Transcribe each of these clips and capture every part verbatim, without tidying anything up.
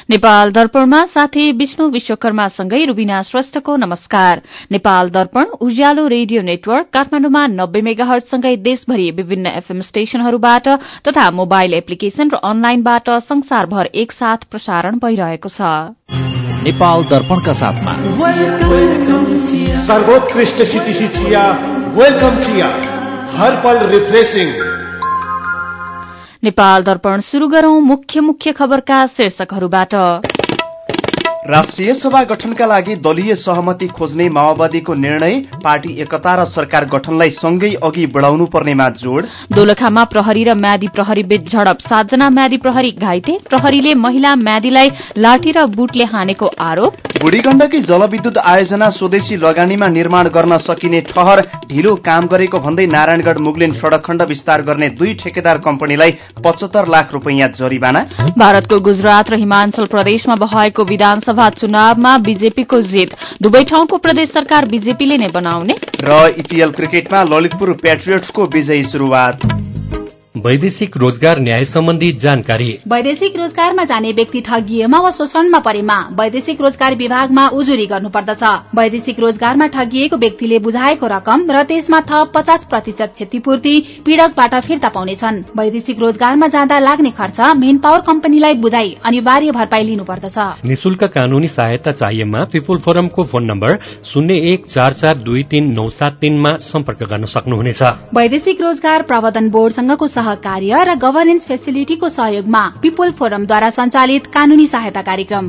नेपाल दर्पणमा साथी विष्णु विश्वकर्मासँगै रुबिना श्रेष्ठको नमस्कार। नेपाल दर्पण उज्यालो रेडियो नेटवर्क काठमाडौँमा नब्बे मेगाहर्जसँगै देशभरि विभिन्न एफएम स्टेशनहरूबाट तथा मोबाइल एप्लिकेशन र अनलाइनबाट संसारभर एकसाथ प्रसारण भइरहेको छ। नेपाल दर्पणका साथमा सर्वोत्कृष्ट सिटिसी चिया, वेलकम चिया, हर पल रिफ्रेशिङ। नेपाल दर्पण शुरू गरौं मुख्य मुख्य खबरका शीर्षकहरूबाट। राष्ट्रिय सभा गठनका लागि दलीय सहमति खोज्ने माओवादीको निर्णय, पार्टी एकता र सरकार गठनलाई सँगै अघि बढ़ाउनु पर्नेमा जोड़। दोलखामा प्रहरी र म्यादी प्रहरी बीच झडप, सातजना म्यादी प्रहरी घाइते, प्रहरीले महिला म्यादीलाई लाठी र बुटले हानेको आरोप। बुढी गण्डकी जलविद्युत आयोजना स्वदेशी लगानीमा निर्माण गर्न सकिने ठहर, ढिलो काम गरेको भन्दै नारायणगढ़ मुगलिन सड़क खण्ड विस्तार गर्ने दुई ठेकेदार कम्पनीलाई पचहत्तर लाख रुपैयाँ जरिवाना। भारतको गुजरात र हिमाचल प्रदेशमा भएको विधानसभा चुनावमा बीजेपीको जित, दुवै ठाउँको प्रदेश सरकार बीजेपीले नै बनाउने। र ईपीएल क्रिकेटमा ललितपुर प्याट्रियट्सको विजयी शुरूआत। वैदेशिक रोजगार न्याय सम्बन्धी जानकारी। वैदेशिक रोजगारमा जाने व्यक्ति ठगिएमा वा शोषणमा परेमा वैदेशिक रोजगार विभागमा उजुरी गर्नुपर्दछ। वैदेशिक रोजगारमा ठगिएको व्यक्तिले बुझाएको रकम र त्यसमा थप पचास प्रतिशत क्षतिपूर्ति पीड़कबाट फिर्ता पाउनेछन्। वैदेशिक रोजगारमा जाँदा लाग्ने खर्च मेन पावर कम्पनीलाई बुझाई अनिवार्य भरपाई लिनुपर्दछ। निशुल्क कानूनी सहायता चाहिएमा पिपुल फोरमको फोन नम्बर शून्य एक चार चार दुई तीन नौ सात तीनमा सम्पर्क गर्न सक्नुहुनेछ। वैदेशिक रोजगार प्रवर्धन बोर्डसँगको सहकार्य र गभर्नेन्स फेसिलिटीको सहयोगमा पिपुल फोरमद्वारा सञ्चालित कानूनी सहायता कार्यक्रम।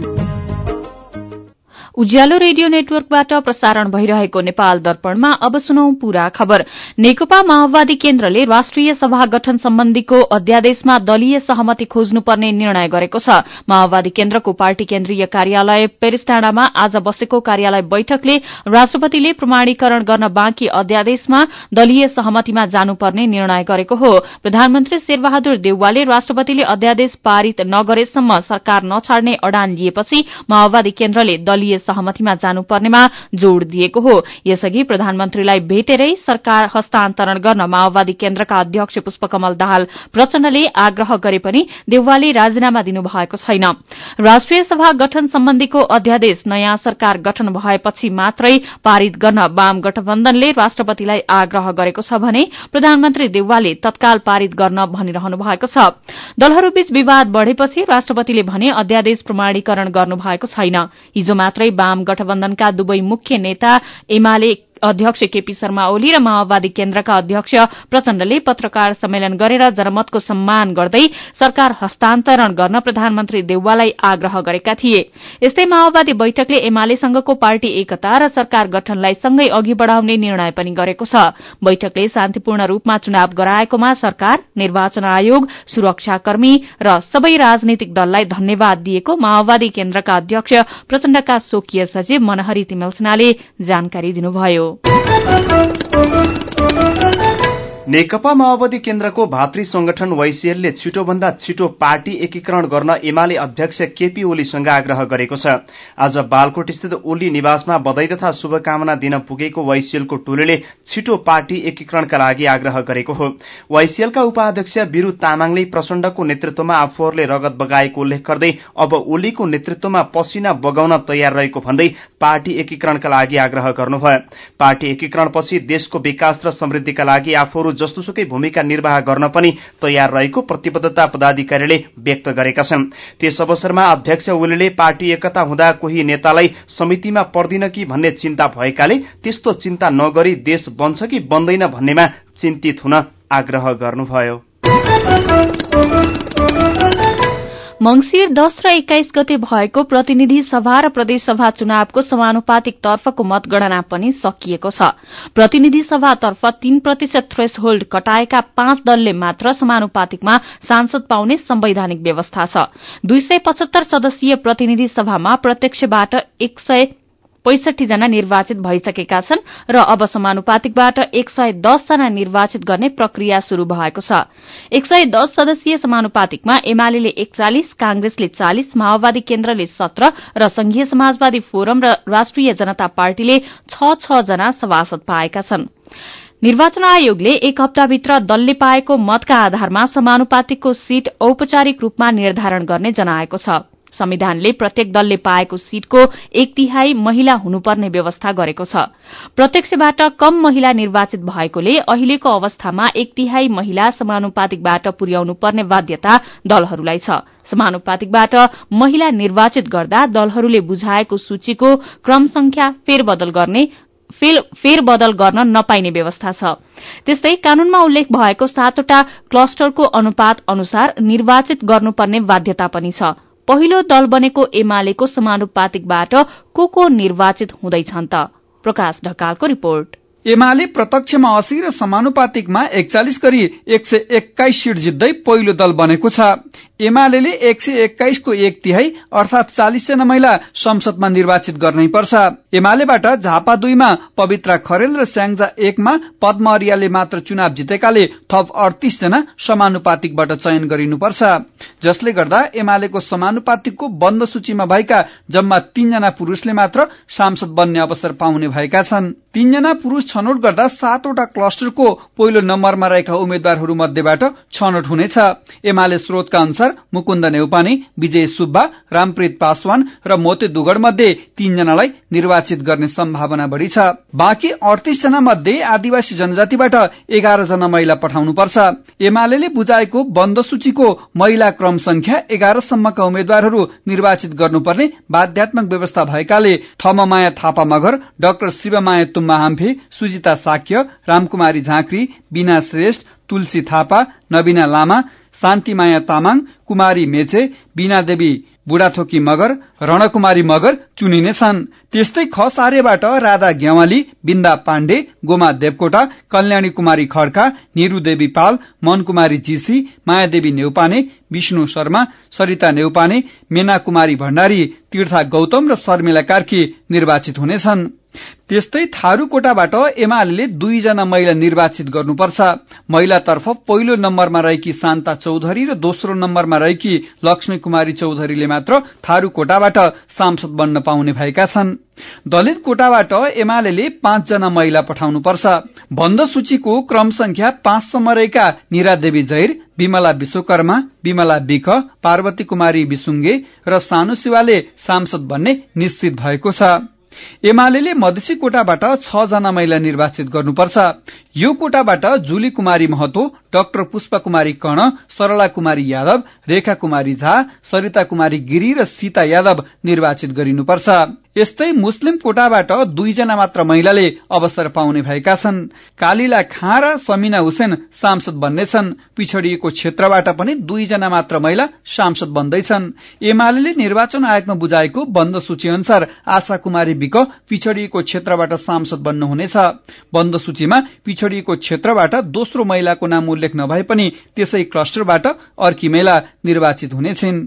उज्यालो रेडियो नेटवर्कबाट प्रसारण भइरहेको नेपाल दर्पणमा अब सुनौं पूरा खबर। नेकपा माओवादी केन्द्रले राष्ट्रिय सभा गठन सम्बन्धीको अध्यादेशमा दलीय सहमति खोज्नुपर्ने निर्णय गरेको छ। माओवादी केन्द्रको पार्टी केन्द्रीय कार्यालय पेरिसटाडामा आज बसेको कार्यालय बैठकले राष्ट्रपतिले प्रमाणीकरण गर्न बाँकी अध्यादेशमा दलीय सहमतिमा जानुपर्ने निर्णय गरेको हो। प्रधानमन्त्री शेरबहादुर देउवाले राष्ट्रपतिले अध्यादेश पारित नगरेसम्म सरकार नछाड्ने अडान लिएपछि माओवादी केन्द्रले दलीय सहमतिमा जानुपर्नेमा जोड़ दिएको हो। यसअघि प्रधानमन्त्रीलाई भेटेरै सरकार हस्तान्तरण गर्न माओवादी केन्द्रका अध्यक्ष पुष्पकमल दाहाल प्रचण्डले आग्रह गरे पनि देउवाले राजीनामा दिनुभएको छैन। राष्ट्रिय सभा गठन सम्बन्धीको अध्यादेश नयाँ सरकार गठन भएपछि मात्रै पारित गर्न वाम गठबन्धनले राष्ट्रपतिलाई आग्रह गरेको छ भने प्रधानमन्त्री देउवाले तत्काल पारित गर्न भनिरहनु भएको छ। दलहरूबीच विवाद बढ़ेपछि राष्ट्रपतिले भने अध्यादेश प्रमाणीकरण गर्नु भएको छैन। हिजो मात्रै वाम गठबन्धनका दुवै मुख्य नेता एमाले अध्यक्ष केपी शर्मा ओली र माओवादी केन्द्रका अध्यक्ष प्रचण्डले पत्रकार सम्मेलन गरेर जनमतको सम्मान गर्दै सरकार हस्तान्तरण गर्न प्रधानमन्त्री देउवालाई आग्रह गरेका थिए। यस्तै माओवादी बैठकले एमालेसँगको पार्टी एकता र सरकार गठनलाई सँगै अघि बढ़ाउने निर्णय पनि गरेको छ। बैठकले शान्तिपूर्ण रूपमा चुनाव गराएकोमा सरकार, निर्वाचन आयोग, सुरक्षाकर्मी र सबै राजनीतिक दललाई धन्यवाद दिएको माओवादी केन्द्रका अध्यक्ष प्रचण्डका स्वकीय सचिव मनहरी तिमेल्सिनाले जानकारी दिनुभयो। नेकपा माओवादी केन्द्रको भातृ संगठन वाइसीएलले छिटोभन्दा छिटो पार्टी एकीकरण गर्न एमाले अध्यक्ष केपी ओलीसँग आग्रह गरेको छ। आज बालकोट स्थित ओली निवासमा बधाई तथा शुभकामना दिन पुगेको वाइसीएलको टोलीले छिटो पार्टी एकीकरणका लागि आग्रह गरेको हो। वाइसीएलका उपाध्यक्ष बिरू तामाङले प्रचण्डको नेतृत्वमा आफूहरूले रगत बगाएको उल्लेख गर्दै अब ओलीको नेतृत्वमा पसिना बगाउन तयार रहेको भन्दै पार्टी एकीकरणका लागि आग्रह गर्नुभयो। पार्टी एकीकरणपछि देशको विकास र समृद्धिका लागि आफूहरू जस्तोसुकै भूमिका निर्वाह गर्न पनि तयार रहेको प्रतिबद्धता पदाधिकारीले व्यक्त गरेका छन्। त्यस अवसरमा अध्यक्ष ओलीले पार्टी एकता हुँदा कोही नेतालाई समितिमा पर्दिन कि भन्ने चिन्ता भएकाले त्यस्तो चिन्ता नगरी देश बन्छ कि बन्दैन भन्नेमा चिन्तित हुन आग्रह गर्नुभयो। मंगिर दश र एक्काइस गते भएको प्रतिनिधि सभा र प्रदेश सभा चुनावको समानुपातिक तर्फको मतगणना पनि सकिएको छ। प्रतिनिधि सभातर्फ तीन प्रतिशत थ्रेस होल्ड कटाएका पाँच दलले मात्र समानुपातिकमा सांसद पाउने संवैधानिक व्यवस्था छ। दुई सय पचहत्तर सदस्यीय प्रतिनिधि सभामा प्रत्यक्षबाट एक सय पैंसठी जना निर्वाचित भइसकेका छन् र अब समानुपातिकबाट एक सय दस जना निर्वाचित गर्ने प्रक्रिया शुरू भएको छ। एक सय दस सदस्यीय समानुपातिकमा एमाले एकचालिस, कांग्रेसले चालिस, माओवादी केन्द्रले सत्र र संघीय समाजवादी फोरम र राष्ट्रिय जनता पार्टीले छ छ जना सभासद पाएका छन्। निर्वाचन आयोगले एक हप्ताभित्र दलले पाएको मतका आधारमा समानुपातिकको सीट औपचारिक रूपमा निर्धारण गर्ने जनाएको छ। संविधानले प्रत्येक दलले पाएको सीटको एक तिहाई महिला हुनुपर्ने व्यवस्था गरेको छ। प्रत्यक्षबाट कम महिला निर्वाचित भएकोले अहिलेको अवस्थामा एक तिहाई महिला समानुपातिकबाट पुर्याउनु पर्ने बाध्यता दलहरूलाई छ। समानुपातिकबाट महिला निर्वाचित गर्दा दलहरूले बुझाएको सूचीको क्रम संख्या फेरबदल गर्ने फेरबदल गर्न नपाइने व्यवस्था छ। त्यस्तै कानूनमा उल्लेख भएको सातवटा क्लस्टरको अनुपात अनुसार निर्वाचित गर्नुपर्ने बाध्यता पनि छ। पहिलो दल बनेको एमालेको समानुपातिकबाट को को निर्वाचित हुँदैछन् त? प्रकाश ढकालको रिपोर्ट। एमाले प्रत्यक्षमा अस्सी र समानुपातिकमा एकचालिस गरी एक सय एक्काइस सीट जित्दै पहिलो दल बनेको छ। एमाले एक सय एक्काइस को एक तिहाई अर्थात चालिस जना महिला संसदमा निर्वाचित गर्नै पर्छ। एमालेबाट झापा दुईमा पवित्रा खरेल र स्याङ्जा एकमा पद्म अर्यालले मात्र चुनाव जितेकाले थप अडतीस जना समानुपातिकबाट चयन गरिनुपर्छ, जसले गर्दा एमालेको समानुपातिकको बन्द सूचीमा भएका जम्मा तीनजना पुरूषले मात्र सांसद बन्ने अवसर पाउने भएका छन्। तीनजना पुरूष छनौट गर्दा सातवटा क्लस्टरको पहिलो नम्बरमा रहेका उम्मेद्वारहरू मध्येबाट छनौट हुनेछ। एमाले स्रोतका अनुसार मुकुन्द नेउपाने, विजय सुब्बा, रामप्रीत पासवान र मोते दुगड मध्ये तीनजनालाई निर्वाचित गर्ने सम्भावना बढ़ी छ। बाँकी अडतीस जना मध्ये आदिवासी जनजातिबाट एघार जना महिला पठाउनुपर्छ। एमाले बुझाएको बन्द सूचीको महिला क्रम संख्या एघार सम्मका उम्मेद्वारहरू निर्वाचित गर्नुपर्ने बाध्यात्मक व्यवस्था भएकाले थममाया थापा मगर, डाक्टर शिवमाया तुम्मा हाम्फे, सुजिता साक्य, रामकुमारी झाँक्री, बीना श्रेष्ठ, तुलसी थापा, नवीना लामा, शान्तिमाया तामाङ, कुमारी मेचे, बीना देवी बुढाथोकी मगर, रणकुमारी मगर चुनिनेछन्। त्यस्तै खस आर्यबाट राधा ग्यावाली, बिन्दा पाण्डे, गोमा देवकोटा, कल्याणी कुमारी खड्का, निरू देवी पाल, मनकुमारी जीसी, मायादेवी नेउपाने, विष्णु शर्मा, सरिता नेउपाने, मेना कुमारी भण्डारी, तीर्था गौतम र शर्मिला कार्की निर्वाचित हुनेछन्। त्यस्तै थारूकोटाबाट एमाले दुईजना महिला निर्वाचित गर्नुपर्छ। महिलातर्फ पहिलो नम्बरमा रहेकी शान्ता चौधरी र दोस्रो नम्बरमा रहेकी लक्ष्मी कुमारी चौधरीले मात्र थारूकोटाबाट सांसद बन्न पाउने भएका छन्। दलित कोटाबाट एमाले पाँचजना महिला पठाउनुपर्छ। बन्द सूचीको क्रम संख्या पाँचसम्म रहेका निरा देवी जैर, विमला विश्वकर्मा, विमला विक, पार्वती कुमारी विसुङ्गे र सानु शिवाले सांसद बन्ने निश्चित भएको छ। एमाले मधेसी कोटाबाट छ जना महिला निर्वाचित गर्नुपर्छ। यो कोटाबाट जुली कुमारी महतो, डाक्टर पुष्प कुमारी कर्ण, सरला कुमारी यादव, रेखा कुमारी झा, सरिता कुमारी गिरी र सीता यादव निर्वाचित गरिनुपर्छ। यस्तै मुस्लिम कोटाबाट दुईजना मात्र महिलाले अवसर पाउने भएका छन्। कालीला खाँ र समिना हुसेन सांसद बन्नेछन्। पिछडिएको क्षेत्रबाट पनि दुईजना मात्र महिला सांसद बन्दैछन्। एमाले निर्वाचन आयोगमा बुझाएको बन्द सूची अनुसार आशा कुमारी विक पिछडिएको क्षेत्रबाट सांसद बन्नुहुनेछ। बन्द सूचीमा पिछडिएको क्षेत्रबाट दोस्रो महिलाको नाम उल्लेख नभए पनि त्यसै क्लस्टरबाट अर्की महिला निर्वाचित हुनेछिन्।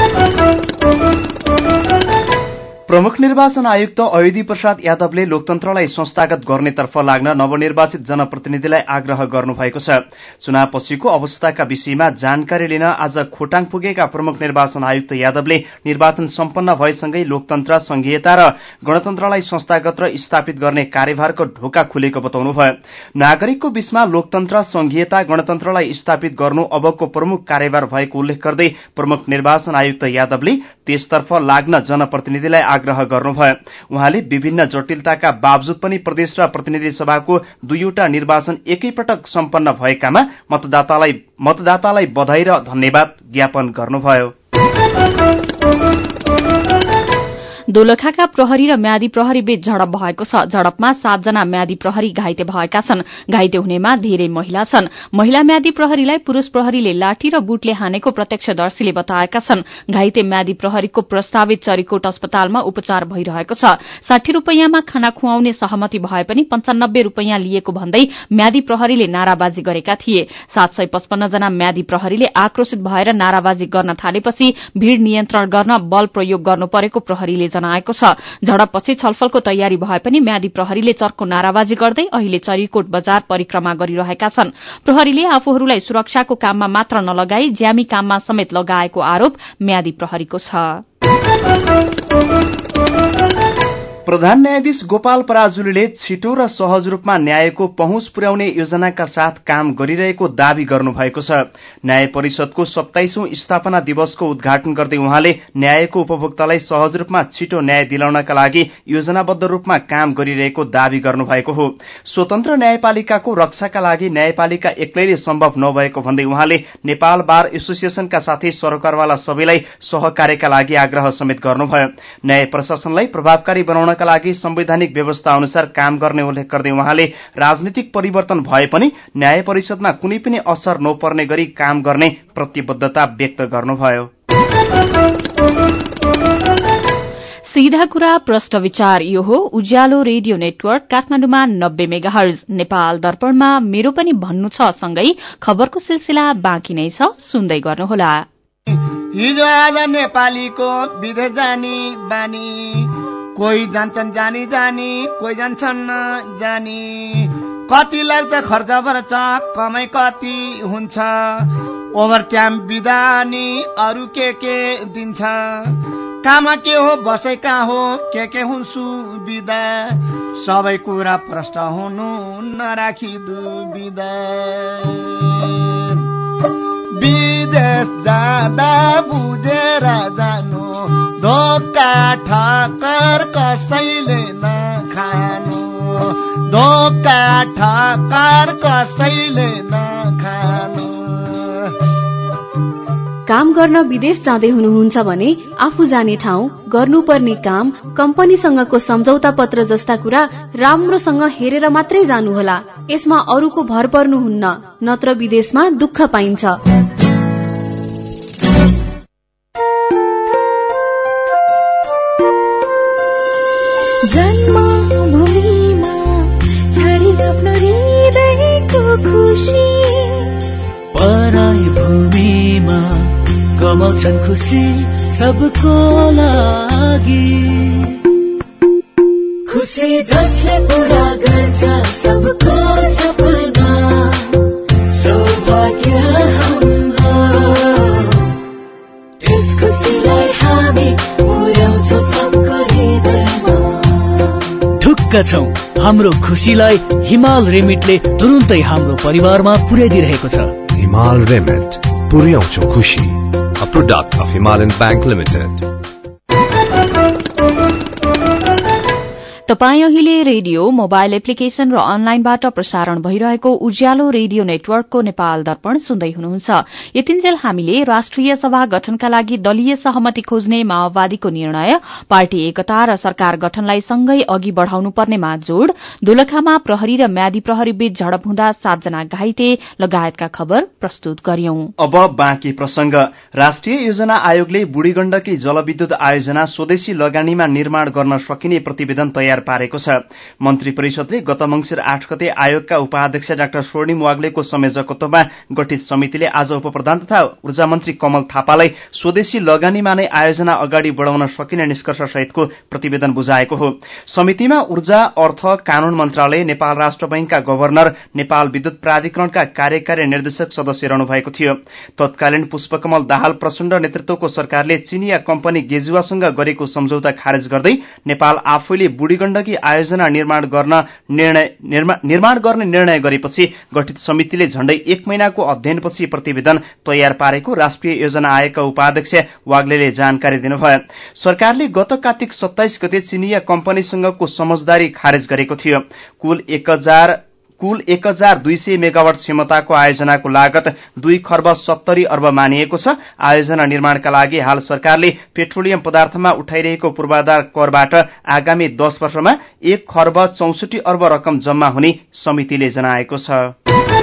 प्रमुख निर्वाचन आयुक्त अयोधी प्रसाद यादवले लोकतन्त्रलाई संस्थागत गर्नेतर्फ लाग्न नवनिर्वाचित जनप्रतिनिधिलाई आग्रह गर्नुभएको छ। चुनावपछिको अवस्थाका विषयमा जानकारी लिन आज खोटाङ पुगेका प्रमुख निर्वाचन आयुक्त यादवले निर्वाचन सम्पन्न भएसँगै लोकतन्त्र, संघीयता र गणतन्त्रलाई संस्थागत र स्थापित गर्ने कार्यभारको ढोका खुलेको बताउनुभयो। नागरिकको बीचमा लोकतन्त्र, संघीयता, गणतन्त्रलाई स्थापित गर्नु अबको प्रमुख कार्यभार भएको उल्लेख गर्दै प्रमुख निर्वाचन आयुक्त यादवले त्यसतर्फ लाग्न जनप्रतिनिधिलाई आग्रह गर्नुभयो। उहाँले विभिन्न जटिलताका बावजुद पनि प्रदेश र प्रतिनिधि सभाको दुईवटा निर्वाचन एकैपटक सम्पन्न भएकामा मतदातालाई मतदातालाई बधाई र धन्यवाद ज्ञापन गर्नुभयो। दोलखाका प्रहरी र म्यादी प्रहरी बीच झडप भएको छ। झडपमा सातजना म्यादी प्रहरी घाइते भएका छन्। घाइते हुनेमा धेरै महिला छन्। महिला म्यादी प्रहरीलाई पुरूष प्रहरीले लाठी र बुटले हानेको प्रत्यक्षदर्शीले बताएका छन्। घाइते म्यादी प्रहरीको प्रस्तावित चरीकोट अस्पतालमा उपचार भइरहेको छ। साठी रूपियाँमा खाना खुवाउने सहमति भए पनि पञ्चानब्बे रूपियाँ लिएको भन्दै म्यादी प्रहरीले नाराबाजी गरेका थिए। सात सय पचपन्न जना म्यादी प्रहरीले आक्रोशित भएर नाराबाजी गर्न थालेपछि भीड़ नियन्त्रण गर्न बल प्रयोग गर्नु परेको प्रहरीले जनाएको छ। झडपपछि छलफलको तयारी भए पनि म्यादी प्रहरीले चर्को नाराबाजी गर्दै अहिले चरीकोट बजार परिक्रमा गरिरहेका छन्। प्रहरीले आफूहरूलाई सुरक्षाको काममा मात्र नलगाई ज्यामी काममा समेत लगाएको आरोप म्यादी प्रहरीको छ। प्रधान न्यायाधीश गोपाल पराजुलीले छिटो र सहज रूपमा न्यायको पहुँच पुर्याउने योजनाका साथ काम गरिरहेको दावी गर्नुभएको छ। न्याय परिषदको सत्ताइसौं स्थापना दिवसको उद्घाटन गर्दै उहाँले न्यायको उपभोक्तालाई सहज रूपमा छिटो न्याय दिलाउनका लागि योजनाबद्ध रूपमा काम गरिरहेको दावी गर्नुभएको हो। स्वतन्त्र न्यायपालिकाको रक्षाका लागि न्यायपालिका एक्लैले सम्भव नभएको भन्दै उहाँले नेपाल बार एसोसिएसनका साथै सरकारवाला सबैलाई सहकार्यका लागि आग्रह समेत गर्नुभयो। न्याय प्रशासनलाई प्रभावकारी बनाउन का लागि संवैधानिक व्यवस्था अनुसार काम गर्ने उल्लेख गर्दै उहाँले राजनीतिक परिवर्तन भए पनि न्याय परिषदमा कुनै पनि असर नपर्ने गरी काम गर्ने प्रतिबद्धता व्यक्त गर्नुभयो। सीधा कुरा प्रश्न विचार यो हो उज्यालो रेडियो नेटवर्क काठमाडौँमा नब्बे मेगाहर्ज, नेपाल दर्पणमा मेरो पनि भन्नु छ सँगै खबरको सिलसिला बाँकी नै छ, सुन्दै गर्नुहोला। हिजो आज नेपालीको विदेश जानी बानी, कोही जान्छन् जानी जानी, कोही जान्छन् जानी। कति लाग्छ खर्च पर्छ, कमाइ कति हुन्छ, ओभर टाइम बिदानी अरू के के दिन्छ। काम के हो बसाइ कहाँ हो, के के हुन् सुविधा, सबै कुरा प्रश्न हुनु नराखी दुविधा। विदेश जाँदा बुझेर जानु, धोका ठक्कर कसैले नखानु, धोका ठक्कर कसैले नखानु। काम गर्न विदेश जाँदै हुनुहुन्छ भने आफू जाने ठाउँ, गर्नुपर्ने काम, कम्पनीसँगको सम्झौता पत्र जस्ता कुरा राम्रोसँग हेरेर मात्रै जानुहोला। यसमा अरूको भर पर्नुहुन्न, नत्र विदेशमा दुःख पाइन्छ। जन्मभूमिमा छाडी आफ्नो हृदयको खुसी, पराई भूमिमा कमाउँछन् खुसी सबको लागि। खुसी जसले पूरा गर्छ सबको सपना, सौभाग्य हाम्रो। त्यस खुसीलाई हामी पुर्याउँछौँ सबको हृदयमा। ढुक्क छौं हाम्रो खुसीलाई हिमाल रेमिटले तुरुन्तै हाम्रो परिवारमा पुर्याइदिरहेको छ। हिमाल रेमिट, पुर्याउँछौँ खुसी। A product of Himalayan Bank Limited. तपाई अहिले रेडियो, मोबाइल एप्लिकेशन र अनलाइनबाट प्रसारण भइरहेको उज्यालो रेडियो नेटवर्कको नेपाल दर्पण सुन्दै हुनुहुन्छ। यतिन्जेल हामीले राष्ट्रिय सभा गठनका लागि दलीय सहमति खोज्ने माओवादीको निर्णय, पार्टी एकता र सरकार गठनलाई सँगै अघि बढ़ाउनुपर्नेमा जोड़, दोलखामा प्रहरी र म्यादी प्रहरी बीच झडप हुँदा सातजना घाइते लगायतका खबर प्रस्तुत गर्यौं। अब बाँकी प्रसंग। राष्ट्रिय योजना आयोगले बुढीगण्डकी जलविद्युत आयोजना स्वदेशी लगानीमा निर्माण गर्न सकिने प्रतिवेदन तयार पारेको छ। मन्त्री परिषदले गत मंसिर आठ गते आयोगका उपाध्यक्ष डाक्टर स्वर्णिम वाग्लेको संयोजकत्वमा गठित समितिले आज उपप्रधान तथा ऊर्जा मन्त्री कमल थापालाई स्वदेशी लगानीमा नै आयोजना अगाडि बढ़ाउन सकिने निष्कर्ष सहितको प्रतिवेदन बुझाएको हो। समितिमा ऊर्जा, अर्थ, कानून मन्त्रालय, नेपाल राष्ट्र बैंकका गभर्नर, नेपाल विद्युत प्राधिकरणका कार्यकारी निर्देशक सदस्य रहनु भएको थियो। तत्कालीन पुष्पकमल दाहाल प्रचण्ड नेतृत्वको सरकारले चिनिया कम्पनी गेजुवासँग गरेको सम्झौता खारेज गर्दै नेपाल आफैले बुढी गण्डकी आयोजना निर्माण गर्न निर्णय निर्माण गर्ने निर्णय गरेपछि गठित समितिले झण्डै एक महिनाको अध्ययनपछि प्रतिवेदन तयार पारेको राष्ट्रिय योजना आयोगका उपाध्यक्ष वाग्लेले जानकारी दिनुभयो। सरकारले गत कार्तिक सत्ताइस गते चिनिया कम्पनीसँगको समझदारी खारेज गरेको थियो। कुल एक हजार कुल एक हजार दुई सय मेगावाट क्षमताको आयोजनाको लागत दुई खर्ब सत्तरी अर्ब मानिएको छ। आयोजना निर्माणका लागि हाल सरकारले पेट्रोलियम पदार्थमा उठाइरहेको पूर्वाधार करबाट आगामी दश वर्षमा एक खर्ब चौसठी अर्ब रकम जम्मा हुने समितिले जनाएको छ।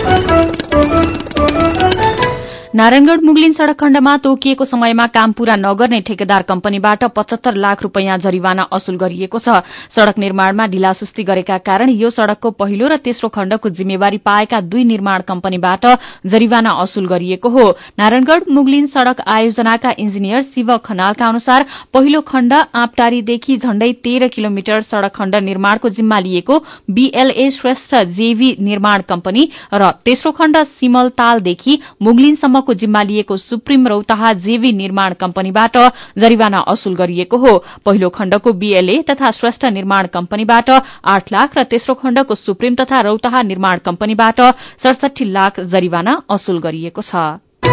नारायणगढ़ मुगलिन सड़क खण्डमा तोकिएको समयमा काम पूरा नगर्ने ठेकेदार कम्पनीबाट पचहत्तर लाख रूपियाँ जरिवाना असुल गरिएको छ। सड़क निर्माणमा ढिलासुस्ती गरेका कारण यो सड़कको पहिलो र तेस्रो खण्डको जिम्मेवारी पाएका दुई निर्माण कम्पनीबाट जरिवाना असुल गरिएको हो। नारायणगढ़ मुगलिन सड़क आयोजनाका इन्जिनियर शिव खनालका अनुसार पहिलो खण्ड आँपटारीदेखि झण्डै तेह्र किलोमिटर सड़क खण्ड निर्माणको जिम्मा लिएको बीएलए श्रेष्ठ जेवी निर्माण कम्पनी र तेस्रो खण्ड सिमलतालदेखि मुगलिनसम्म सम्मको जिम्मा लिएको सुप्रिम रौतहा जेवी निर्माण कम्पनीबाट जरिवाना असुल गरिएको हो। पहिलो खण्डको बीएलए तथा श्रेष्ठ निर्माण कम्पनीबाट आठ लाख र तेस्रो खण्डको सुप्रिम तथा रौतहा निर्माण कम्पनीबाट सडसठी लाख जरिवाना असुल गरिएको छ।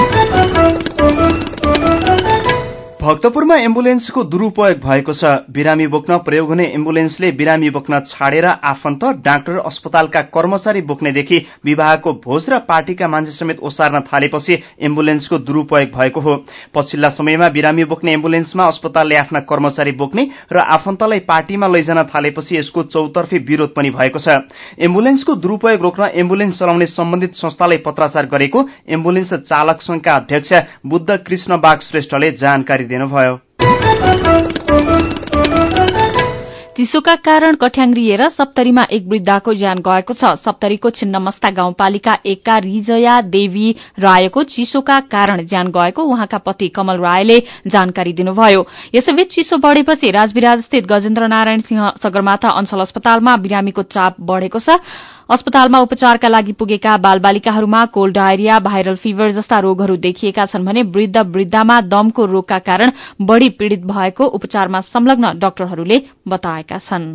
भक्तपुरमा एम्बुलेन्सको दुरूपयोग भएको छ। बिरामी बोक्न प्रयोग हुने एम्बुलेन्सले बिरामी बोक्न छाडेर आफन्त, डाक्टर, अस्पतालका कर्मचारी बोक्नेदेखि विवाहको भोज र पार्टीका मान्छे समेत ओसार्न थालेपछि एम्बुलेन्सको दुरूपयोग भएको हो। पछिल्ला समयमा बिरामी बोक्ने एम्बुलेन्समा अस्पतालले आफ्ना कर्मचारी बोक्ने र आफन्तलाई पार्टीमा लैजान थालेपछि यसको चौतर्फी विरोध पनि भएको छ। एम्बुलेन्सको दुरूपयोग रोक्न एम्बुलेन्स चलाउने सम्बन्धित संस्थालाई पत्राचार गरेको एम्बुलेन्स चालक संघका अध्यक्ष बुद्ध कृष्ण बाग श्रेष्ठले जानकारी दिनुभयो। चिसोका कारण कठ्याङ्ग्रिएर सप्तरीमा एक वृद्धाको ज्यान गएको छ। सप्तरीको छिन्नमस्ता गाउँपालिका एकका रिजया देवी रायको चिसोका कारण ज्यान गएको उहाँका पति कमल रायले जानकारी दिनुभयो। यसैबीच चिसो बढ़ेपछि राजविराज स्थित गजेन्द्र नारायण सिंह सगरमाथा अञ्चल अस्पतालमा बिरामीको चाप बढ़ेको छ। अस्पतालमा उपचारका लागि पुगेका बालबालिकाहरूमा कोल्ड डायरिया, भाइरल फिभर जस्ता रोगहरू देखिएका छन् भने वृद्ध वृद्धामा दमको रोगका कारण बढ़ी पीड़ित भएको उपचारमा संलग्न डाक्टरहरूले बताएका छन्।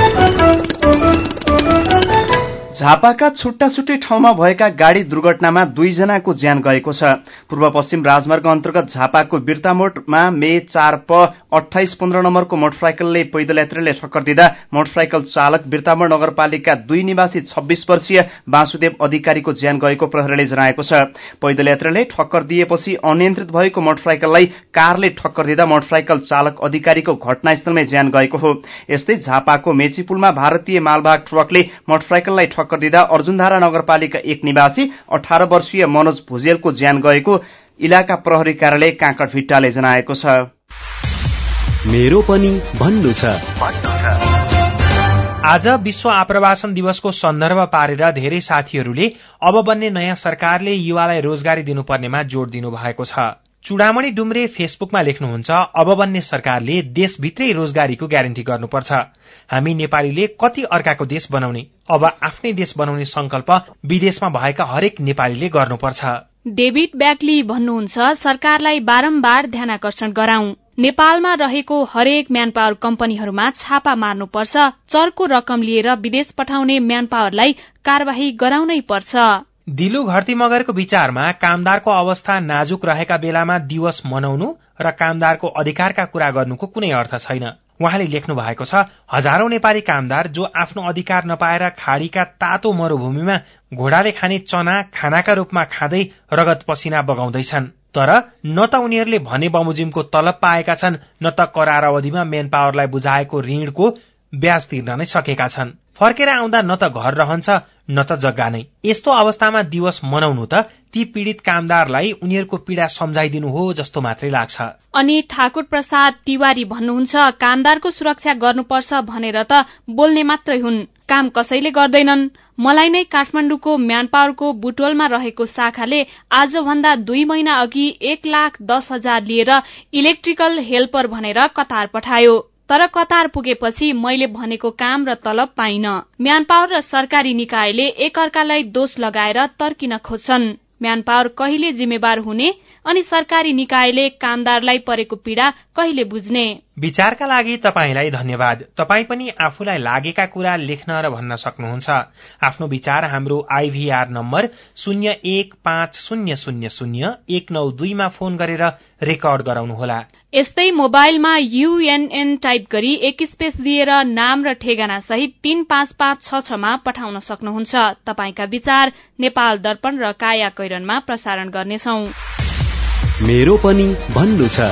झापाका छुट्टा छुट्टै ठाउँमा भएका गाड़ी दुर्घटनामा दुईजनाको ज्यान गएको छ। पूर्व पश्चिम राजमार्ग अन्तर्गत झापाको बिर्तामोडमा मे चार प अठाइस पन्ध्र नम्बरको मोटरसाइकलले पैदल यात्रीले ठक्कर दिँदा मोटरसाइकल चालक बिर्तामोड नगरपालिका दुई निवासी छब्बीस वर्षीय वासुदेव अधिकारीको ज्यान गएको प्रहरीले जनाएको छ। पैदल यात्रीले ठक्कर दिएपछि अनियन्त्रित भएको मोटरसाइकललाई कारले ठक्कर दिँदा मोटरसाइकल चालक अधिकारीको घटनास्थलमै ज्यान गएको हो। यस्तै झापाको मेचीपुलमा भारतीय मालवाहक ट्रकले मोटरसाइकललाई ठक्कर दिँदा अर्जुनधारा नगरपालिका एक निवासी अठारह वर्षीय मनोज भुजेलको ज्यान गएको इलाका प्रहरी कार्यालय काँकडभिट्टाले जनाएको छ। मेरो पनि भन्नु छ। आज विश्व आप्रवासन दिवसको सन्दर्भ पारेर धेरै साथीहरूले अब बन्ने नयाँ सरकारले युवालाई रोजगारी दिनुपर्नेमा जोड़ दिनु भएको छ। चुडामणि डुम्रे फेसबुकमा लेख्नुहुन्छ, अब बन्ने सरकारले देशभित्रै रोजगारीको ग्यारेन्टी गर्नुपर्छ। हामी नेपालीले कति अर्काको देश बनाउने, अब आफ्नै देश बनाउने संकल्प विदेशमा भएका हरेक नेपालीले गर्नुपर्छ। डेभिड ब्याकली भन्नुहुन्छ, सरकारलाई बारम्बार ध्यानाकर्षण गराउँ। नेपालमा रहेको हरेक म्यानपावर कम्पनीहरूमा छापा मार्नुपर्छ। चर्को रकम लिएर विदेश पठाउने म्यानपावरलाई कार्यवाही गराउनै पर्छ। दिलु घरती मगरको विचारमा कामदारको अवस्था नाजुक रहेका बेलामा दिवस मनाउनु र कामदारको अधिकारका कुरा गर्नुको कुनै अर्थ छैन। उहाँले लेख्नु भएको छ, हजारौं नेपाली कामदार जो आफ्नो अधिकार नपाएर खाडीका तातो मरूभूमिमा घोडाले खाने चना खानाका रूपमा खाँदै रगत पसिना बगाउँदैछन्, तर न त उनीहरूले भने बमोजिमको तलब पाएका छन्, न त करार अवधिमा मेन पावरलाई बुझाएको ऋणको ब्याज तिर्न नै सकेका छन्। फर्केर आउँदा न त घर रहन्छ न त जग्गा नै। यस्तो अवस्थामा दिवस मनाउनु त ती पीड़ित कामदारलाई उनीहरूको पीड़ा सम्झाइदिनु हो जस्तो मात्रै लाग्छ। अनि ठाकुर प्रसाद तिवारी भन्नुहुन्छ, कामदारको सुरक्षा गर्नुपर्छ भनेर त बोल्ने मात्रै हुन्, काम कसैले गर्दैनन्। मलाई नै काठमाडौँको म्यानपावरको बुटोलमा रहेको शाखाले आजभन्दा दुई महिना अघि एक लाख दस हजार लिएर इलेक्ट्रिकल हेल्पर भनेर कतार पठायो, तर कतार पुगेपछि मैले भनेको काम र तलब पाइन। म्यानपावर र सरकारी निकायले एक अर्कालाई दोष लगाएर तर्किन खोज्छन्। म्यानपावर कहिले जिम्मेवार हुने अनि सरकारी निकायले कामदारलाई परेको पीड़ा कहिले बुझ्ने? विचारका लागि तपाईलाई धन्यवाद। तपाई पनि आफूलाई लागेका कुरा लेख्न र भन्न सक्नुहुन्छ। आफ्नो विचार हाम्रो आईभीआर नम्बर शून्य एक पाँच शून्य शून्य शून्य एक नौ दुईमा फोन गरेर रेकर्ड गराउनुहोला। यस्तै मोबाइलमा यूएनएन टाइप गरी एक स्पेस दिएर नाम र ठेगाना सहित तीन पाँच पाँच छ छमा पठाउन सक्नुहुन्छ। तपाईका विचार नेपाल दर्पण र काया कैरनमा प्रसारण गर्नेछौं। मेरो पनि भन्नु छ।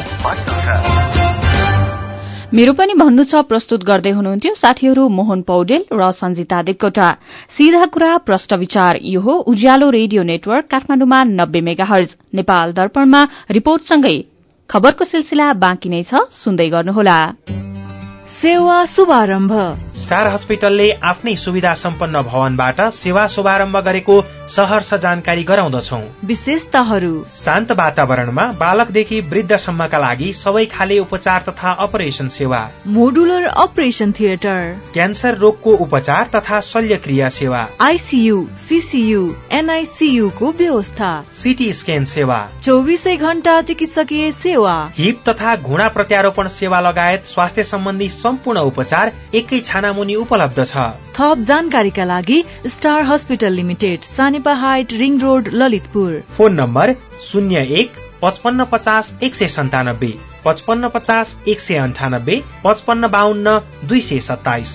मेरो पनि भन्नु छ प्रस्तुत गर्दै हुनुहुन्थ्यो साथीहरू मोहन पौडेल र सञ्जिता देवकोटा। सीधा कुरा प्रश्न विचार यो हो उज्यालो रेडियो नेटवर्क काठमाडौँमा नब्बे मेगाहर्ज, नेपाल दर्पणमा रिपोर्टसँगै खबरको सिलसिला बाँकी नै छ, सुन्दै गर्नुहोला। सेवा शुभारम्भ। स्टार हस्पिटलले आफ्नै सुविधा सम्पन्न भवनबाट सेवा शुभारम्भ गरेको सहर्ष जानकारी गराउँदछौं। विशेषताहरू: शान्त वातावरणमा बालकदेखि वृद्धसम्मका लागि सबै खाले उपचार तथा अपरेसन सेवा, मोडुलर अपरेसन थिएटर, क्यान्सर रोगको उपचार तथा शल्यक्रिया सेवा, आईसीयू, सीसीयू, एनआईसीयू को व्यवस्था, सीटी स्क्यान सेवा, चौबीसै घण्टा चिकित्सकीय सेवा, हिप तथा घुँडा प्रत्यारोपण सेवा लगायत स्वास्थ्य सम्बन्धी सम्पूर्ण उपचार एकै छानामुनि उपलब्ध छ। थप जानकारीका लागि star hospital limited, Sanepa height, ring road, Lalitpur. Phone number शून्य एक पचपन्न पचास एक सय सन्तानब्बे, पचपन्न पचास एक सय अन्ठानब्बे, पचपन्न बाहन्न दुई सय सत्ताइस।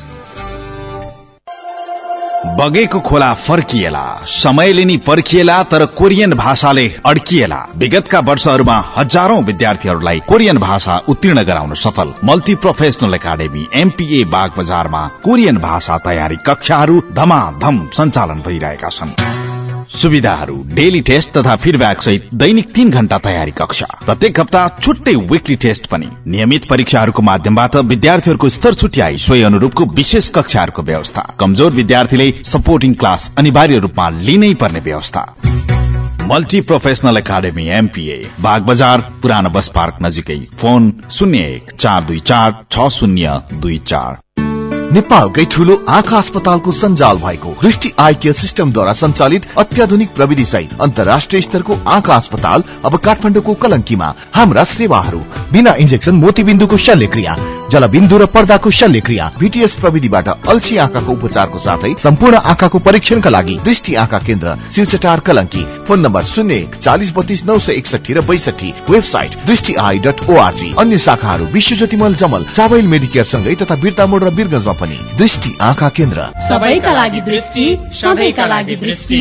बगेको खोला फर्किएला, समयले नि पर्खिएला, तर कोरियन भाषाले अड्किएला। विगतका वर्षहरूमा हजारौं विद्यार्थीहरूलाई कोरियन भाषा उत्तीर्ण गराउन सफल multi professional academy MPA Bag बजारमा कोरियन भाषा तयारी कक्षाहरू धमाधम सञ्चालन भइरहेका छन्। सुविधाहरू: डेली टेस्ट तथा फिडब्याक सहित दैनिक तीन घण्टा तयारी कक्षा, प्रत्येक हप्ता छुट्टै विकली टेस्ट पनि। नियमित परीक्षाहरूको माध्यमबाट विद्यार्थीहरूको स्तर छुट्याई सोही अनुरूपको विशेष कक्षाहरूको व्यवस्था। कमजोर विद्यार्थीले सपोर्टिङ क्लास अनिवार्य रूपमा लिनै पर्ने व्यवस्था। Multi professional academy MPA Bag Bazar, पुरानो बस पार्क नजिकै। फोन शून्य एक चार दुई चार छ शून्य दुई चार। नेपालकै ठूलो आँखा अस्पतालको सञ्जाल भएको दृष्टि आई केयर सिस्टमद्वारा सञ्चालित अत्याधुनिक प्रविधि सहित अन्तर्राष्ट्रिय स्तरको आँखा अस्पताल अब काठमाडौँको कलंकीमा। हाम्रा सेवाहरू: बिना इन्जेक्सन मोतीबिन्दुको शल्यक्रिया, जलबिन्दु र पर्दाको शल्यक्रिया, भीटीएस प्रविधिबाट अल्छी आँखाको उपचारको साथै सम्पूर्ण आँखाको परीक्षणका लागि दृष्टि आँखा केन्द्र, शिवचटार, कलंकी। फोन नम्बर शून्य एक चालिस बत्तीस नौ सय एकसठी र बैसठी। वेबसाइट दृष्टि आई डट ओआरजी। अन्य शाखाहरू विश्वज्योति मल, जमल, चाबैल मेडिकेयर सँगै तथा बिर्ता मोड र बिरगंजमा पनि। दृष्टि आँखा केन्द्र, सबैका लागि दृष्टि, सधैँका लागि दृष्टि।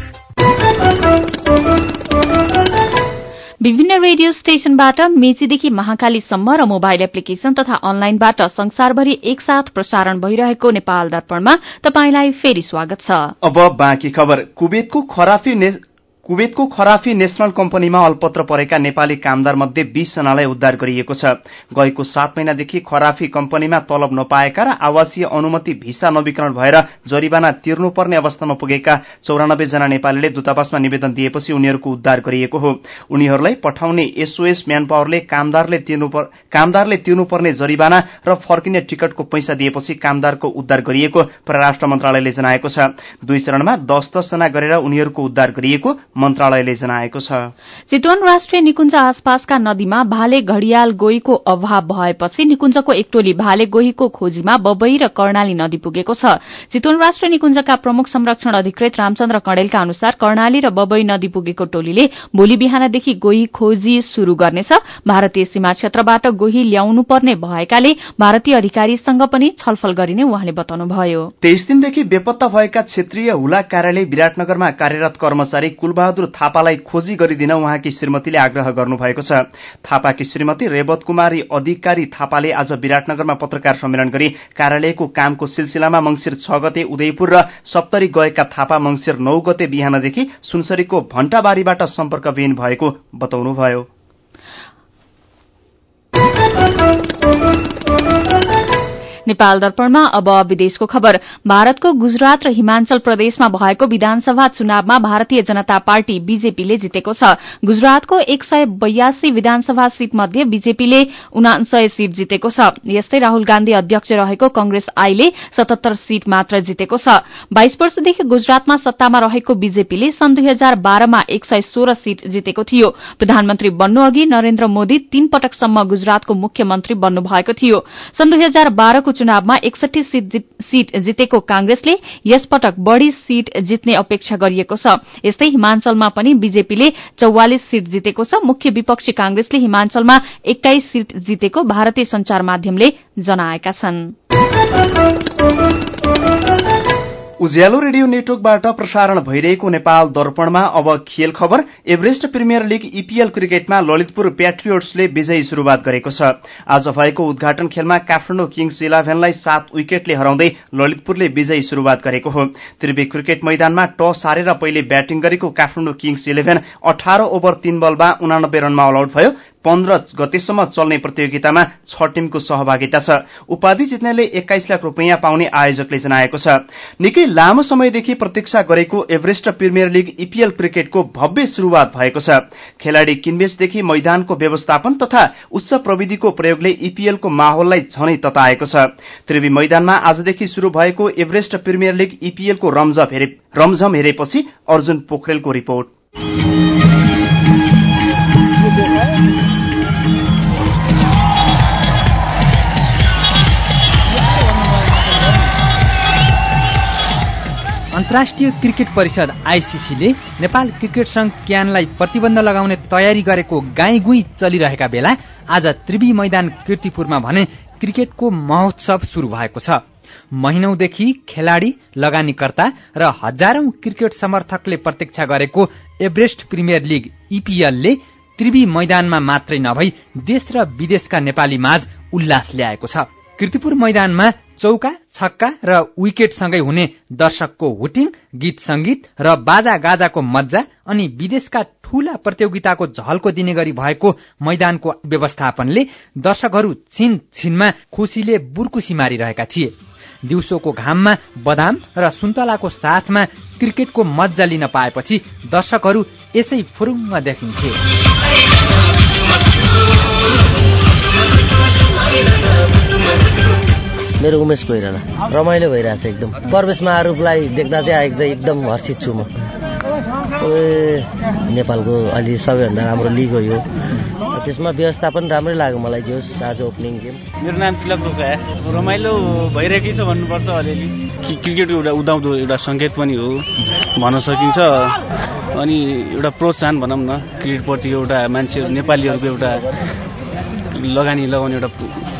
विभिन्न रेडियो स्टेशनबाट मेचीदेखि महाकालीसम्म र मोबाइल एप्लिकेशन तथा अनलाइनबाट संसारभरि एकसाथ प्रसारण भइरहेको नेपाल दर्पणमा तपाईंलाई फेरि स्वागत छ। अब बाँकी खबर। कुवेतको खराफी ने... कुवेतको खराफी नेशनल कम्पनीमा अल्पत्र परेका नेपाली कामदार मध्ये बीस जनालाई उद्धार गरिएको छ। गएको सात महिनादेखि खराफी कम्पनीमा तलब नपाएका र आवासीय अनुमति भिसा नवीकरण भएर जरिवाना तिर्नुपर्ने अवस्थामा पुगेका चौरानब्बे जना नेपालीले दूतावासमा निवेदन दिएपछि उनीहरूको उद्धार गरिएको हो। उनीहरूलाई पठाउने एसओएस म्यानपावरले कामदारले तिर्नु कामदारले तिर्नुपर्ने जरिवाना र फर्किने टिकटको पैसा दिएपछि कामदारको उद्धार गरिएको परराष्ट्र मन्त्रालयले जनाएको छ। दुई चरणमा दस दस जना गरेर उनीहरूको उद्धार गरिएको मन्त्रालयले जनाएको छ। चितवन राष्ट्रिय निकुञ्ज आसपासका नदीमा भाले घड़ियाल गोहीको अभाव भएपछि निकुञ्जको एक टोली भाले गोहीको खोजीमा बबई र कर्णाली नदी पुगेको छ। चितवन राष्ट्रिय निकुञ्जका प्रमुख संरक्षण अधिकृत रामचन्द्र कणेलका अनुसार कर्णाली र बबई नदी पुगेको टोलीले भोलि बिहानदेखि गोही खोजी शुरू गर्नेछ। भारतीय सीमा क्षेत्रबाट गोही ल्याउनु पर्ने भएकाले भारतीय अधिकारीसँग पनि छलफल गरिने उहाँले बताउनुभयो। तेइस दिनदेखि बेपत्ता भएका क्षेत्रीय हुला कार्यालय विराटनगरमा कार्यरत कर्मचारी कुलबहादुर थापालाई खोजी गरिदिन उहाँकी श्रीमतीले आग्रह गर्नुभएको छ। थापाकी श्रीमती रेवत कुमारी अधिकारी थापाले आज विराटनगरमा पत्रकार सम्मेलन गरी कार्यालयको कामको सिलसिलामा मंसिर छ गते उदयपुर र सप्तरी गएका थापा मंसिर नौ गते बिहानदेखि सुनसरीको भण्टाबारीबाट सम्पर्कविहीन भएको बताउनुभयो। नेपाल दर्पणमा अब विदेशको खबर। भारतको गुजरात र हिमाचल प्रदेशमा भएको विधानसभा चुनावमा भारतीय जनता पार्टी बीजेपीले जितेको छ। गुजरातको एक सय बयासी विधानसभा सीट मध्ये बीजेपीले उनासय सीट जितेको छ। यस्तै राहुल गान्धी अध्यक्ष रहेको कंग्रेस आईले सतहत्तर सीट मात्र जितेको छ। बाइस वर्षदेखि गुजरातमा सत्तामा रहेको बीजेपीले सन् दुई हजार बाह्रमा एक सय सोह्र सीट जितेको थियो। प्रधानमन्त्री बन्नु अघि नरेन्द्र मोदी तीन पटकसम्म गुजरातको मुख्यमन्त्री बन्नु भएको थियो। सन् दुई हजार बाह्रको चुनावमा एकसठी सीट जितेको कांग्रेसले यसपटक बढ़ी सीट जित्ने अपेक्षा गरिएको छ। यस्तै हिमाचलमा पनि बीजेपीले चौवालिस सीट जितेको छ। मुख्य विपक्षी कांग्रेसले हिमाचलमा एक्काइस सीट जितेको भारतीय संचार माध्यमले जनाएका छन्। उज्यालो रेडियो नेटवर्कबाट प्रसारण भइरहेको नेपाल दर्पणमा अब खेल खबर। एभरेस्ट प्रिमियर लीग ईपीएल क्रिकेटमा ललितपुर प्याट्रियोट्सले विजयी शुरूआत गरेको छ। आज भएको उद्घाटन खेलमा काठमाडौँ किङ्स इलेभेनलाई सात विकेटले हराउँदै ललितपुरले विजयी शुरूआत गरेको हो। त्रिवे क्रिकेट मैदानमा टस हारेर पहिले ब्याटिङ गरेको काठमाडौँ किङ्स इलेभेन अठार ओभर तीन बलमा उनानब्बे रनमा अल आउट भयो। पन्ध्र गतेसम्म चल्ने प्रतियोगितामा छ टिमको सहभागिता छ। उपाधि जित्नेले एक्काइस लाख रुपियाँ पाउने आयोजकले जनाएको छ। निकै लामो समयदेखि प्रतीक्षा गरेको एभरेस्ट प्रिमियर लीग ईपीएल क्रिकेटको भव्य शुरूआत भएको छ। खेलाडी किनबेचदेखि मैदानको व्यवस्थापन तथा उच्च प्रविधिको प्रयोगले ईपीएलको माहौललाई झनै तताएको छ। त्रिवी मैदानमा आजदेखि शुरू भएको एभरेस्ट प्रिमियर लीग ईपीएलको रमझम हेरे रमझम हेरेपछि अर्जुन पोखरेलको रिपोर्ट। अन्तर्राष्ट्रिय क्रिकेट परिषद आईसीसीले नेपाल क्रिकेट संघ क्यानलाई प्रतिबन्ध लगाउने तयारी गरेको गाईगुई चलिरहेका बेला आज त्रिवी मैदान कीर्तिपुरमा भने क्रिकेटको महोत्सव शुरू भएको छ। महिनौदेखि खेलाडी, लगानीकर्ता र हजारौं क्रिकेट समर्थकले प्रतीक्षा गरेको एभरेस्ट प्रिमियर लीग ईपीएलले त्रिवी मैदानमा मात्रै नभई देश र विदेशका नेपाली माझ उल्लास ल्याएको छ। कीर्तिपुर मैदानमा चौका, छक्का र विकेटसँगै हुने दर्शकको हुटिङ, गीत संगीत र बाजा गाजाको मज्जा अनि विदेशका ठूला प्रतियोगिताको झल्को दिने गरी भएको मैदानको व्यवस्थापनले दर्शकहरू छिन छिनमा खुशीले बुर्कुसी मारिरहेका थिए। दिउँसोको घाममा बदाम र सुन्तलाको साथमा क्रिकेटको मज्जा लिन पाएपछि दर्शकहरू यसै फुरुङ्ग देखिन्थे। मेरो उमेश कोइराला, रमाइलो भइरहेछ एकदम। प्रवेश महारूपलाई देख्दा चाहिँ एकदम एकदम हर्षित छु म। नेपालको अलि सबैभन्दा राम्रो लिग हो यो, त्यसमा व्यवस्थापन राम्रै लाग्यो मलाई। जो आज ओपनिङ गेम। मेरो नाम तिलक ढोका, रमाइलो भइरहेकै छ भन्नुपर्छ अलिअलि। क्रिकेटको एउटा उदाउँदो एउटा सङ्केत पनि हो भन्न सकिन्छ। अनि एउटा प्रोत्साहन भनौँ न क्रिकेटप्रति एउटा मान्छे नेपालीहरूको एउटा लगानी लगाउने एउटा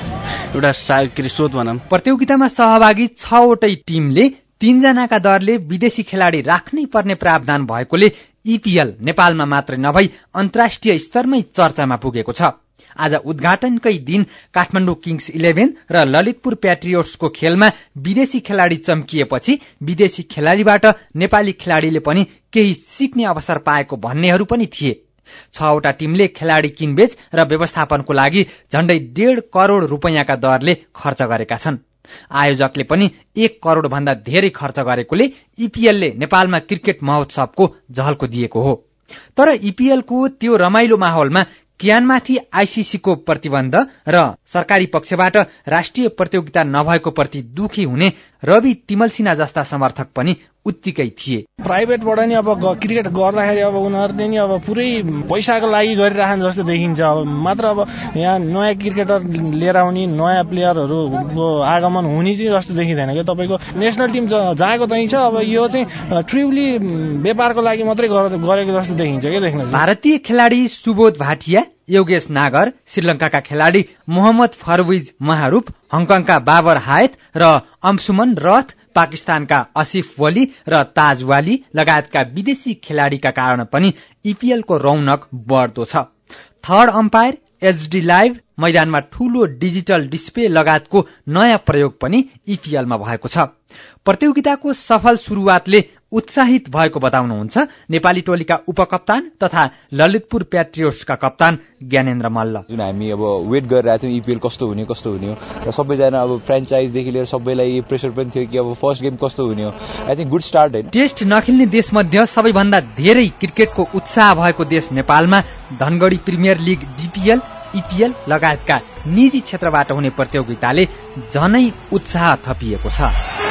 एउटा स्रोत भनौँ। प्रतियोगितामा सहभागी छवटै टिमले तीनजनाका दरले विदेशी खेलाडी राख्नै पर्ने प्रावधान भएकोले ईपीएल नेपालमा मात्रै नभई अन्तर्राष्ट्रिय स्तरमै चर्चामा पुगेको छ। आज उद्घाटनकै दिन काठमाडौँ किङ्स इलेभेन र ललितपुर प्याट्रियोट्सको खेलमा विदेशी खेलाडी चम्किएपछि विदेशी खेलाडीबाट नेपाली खेलाडीले पनि केही सिक्ने अवसर पाएको भन्नेहरू पनि थिए। छवटा टिमले खेलाडी किनबेच र व्यवस्थापनको लागि झण्डै डेढ करोड़ रुपैयाँका दरले खर्च गरेका छन्। आयोजकले पनि एक करोड़ भन्दा धेरै खर्च गरेकोले ईपीएलले नेपालमा क्रिकेट महोत्सवको झल्को दिएको हो। तर ईपीएलको त्यो रमाइलो माहौलमा क्यानमाथि आईसीसीको प्रतिबन्ध र सरकारी पक्षबाट राष्ट्रिय प्रतियोगिता नभएको प्रति दुखी हुने रवि तिमलसिना जस्ता समर्थक पनि उत्तिकै थिए। प्राइभेटबाट नि अब क्रिकेट गर्दाखेरि अब उनीहरूले नि अब पुरै पैसाको लागि गरिरहन् जस्तो देखिन्छ। अब मात्र अब यहाँ नयाँ क्रिकेटर लिएर आउने नयाँ प्लेयरहरूको आगमन हुने चाहिँ जस्तो देखिँदैन कि तपाईँको नेसनल टिम जाएको चाहिँ छ। अब यो चाहिँ ट्रिपली व्यापारको लागि मात्रै गरेको जस्तो देखिन्छ कि देख्न। भारतीय खेलाडी सुबोध भाटिया, योगेश नागर, श्रीलंकाका खेलाडी मोहम्मद फरविज महारूप, हङकङका बाबर हायत र अम्सुमन रथ, पाकिस्तानका आसिफ वली र ताज वाली लगायतका विदेशी खेलाडीका कारण पनि ईपीएलको रौनक बढ्दो छ। थर्ड अम्पायर, एचडी लाइभ, मैदानमा ठूलो डिजिटल डिस्प्ले लगायतको नयाँ प्रयोग पनि ईपीएलमा भएको छ। प्रतियोगिताको सफल शुरूआतले उत्साहित भएको बताउनुहुन्छ नेपाली टोलीका उपकप्तान तथा ललितपुर प्याट्रियोट्सका कप्तान ज्ञानेन्द्र मल्ल। जुन हामी अब वेट गरिरहेको थियौँ ईपीएल कस्तो हुने कस्तो हुने हो र सबैजना अब फ्रेन्चाइजदेखि लिएर सबैलाई प्रेसर पनि थियो कि अब फर्स्ट गेम कस्तो हुने हो। आई थिंक गुड स्टार्ट है। टेस्ट नखेल्ने देशमध्ये सबैभन्दा धेरै क्रिकेटको उत्साह भएको देश नेपालमा Dhangadhi Premier League DPL, EPL लगायतका निजी क्षेत्रबाट हुने प्रतियोगिताले झनै उत्साह थपिएको छ।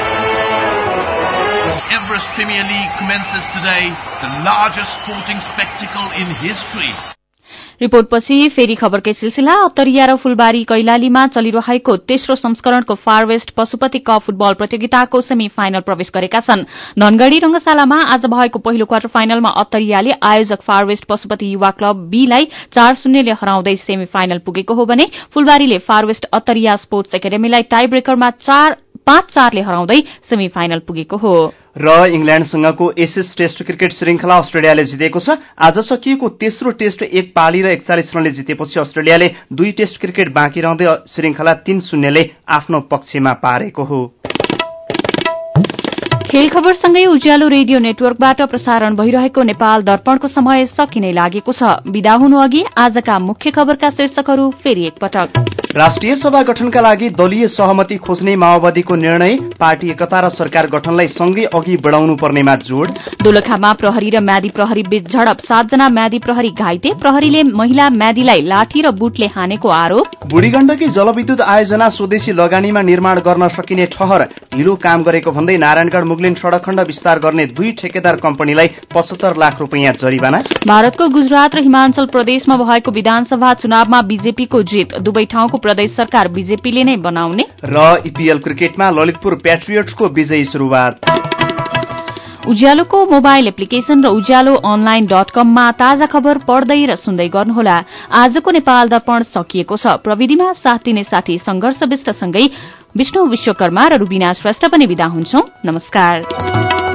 Everest Premier League commences today, the largest sporting spectacle in history. रिपोर्टपछि फेरि खबरकै सिलसिला। अत्तरिया र फुलबारी कैलालीमा चलिरहेको तेस्रो संस्करणको Far West Pashupati cup football प्रतियोगिताको सेमी फाइनल प्रवेश गरेका छन्। धनगढ़ी रंगशालामा आज भएको पहिलो क्वार्टर फाइनलमा अत्तरियाले आयोजक फार वेस्ट पशुपति युवा क्लब बीलाई चार शून्यले हराउँदै सेमी फाइनल पुगेको हो भने फुलबारीले फार वेस्ट अत्तरिया स्पोर्ट्स एकाडेमीलाई टाई ब्रेकरमा चार पाँच चारले हराउँदै सेमी फाइनल पुगेको हो। र इंग्ल्याण्डसँगको एसेस टेस्ट क्रिकेट श्रृंखला अस्ट्रेलियाले जितेको छ। आज सकिएको तेस्रो टेस्ट एक पाली र एकचालिस रनले जितेपछि अस्ट्रेलियाले दुई टेस्ट क्रिकेट बाँकी रहँदै श्रृंखला तीन शून्यले आफ्नो पक्षमा पारेको हो। खेल खबरसँगै उज्यालो रेडियो नेटवर्कबाट प्रसारण भइरहेको नेपाल दर्पणको समय सकिनै लागेको छ। विदा हुनु अघि आजका मुख्य खबरका शीर्षकहरू फेरि एकपटक। राष्ट्रिय सभा गठनका लागि दलीय सहमति खोज्ने माओवादीको निर्णय, पार्टी एकता र सरकार गठनलाई सँगै अघि बढाउनु पर्नेमा जोड़। दोलखामा प्रहरी र म्यादी प्रहरी बीच झडप, सातजना म्यादी प्रहरी घाइते, प्रहरीले महिला म्यादीलाई लाठी र बुटले हानेको आरोप। बुढी गण्डकी जलविद्युत आयोजना स्वदेशी लगानीमा निर्माण गर्न सकिने ठहर, ढिलो काम गरेको भन्दै नारायणगढ़ मुगलिन सड़क खण्ड विस्तार गर्ने दुई ठेकेदार कम्पनीलाई पचहत्तर लाख रूपियाँ जरिवाना। भारतको गुजरात र हिमाचल प्रदेशमा भएको विधानसभा चुनावमा बीजेपीको जित, दुवै ठाउँको प्रदेश सरकार बीजेपीले नै बनाउने। र ईपीएल क्रिकेटमा ललितपुर प्याट्रियट्सको विजयी शुरूआत। उज्यालोको मोबाइल एप्लिकेशन र उज्यालो अनलाइन डट कममा ताजा खबर पढ्दै र सुन्दै गर्नुहोला। आजको नेपाल दर्पण सकिएको छ। प्रविधिमा साथ दिने साथी संघर्ष विष्टसँगै विष्णु विश्वकर्मा र रुबिना श्रेष्ठ पनि विदा हुन्छौं। नमस्कार।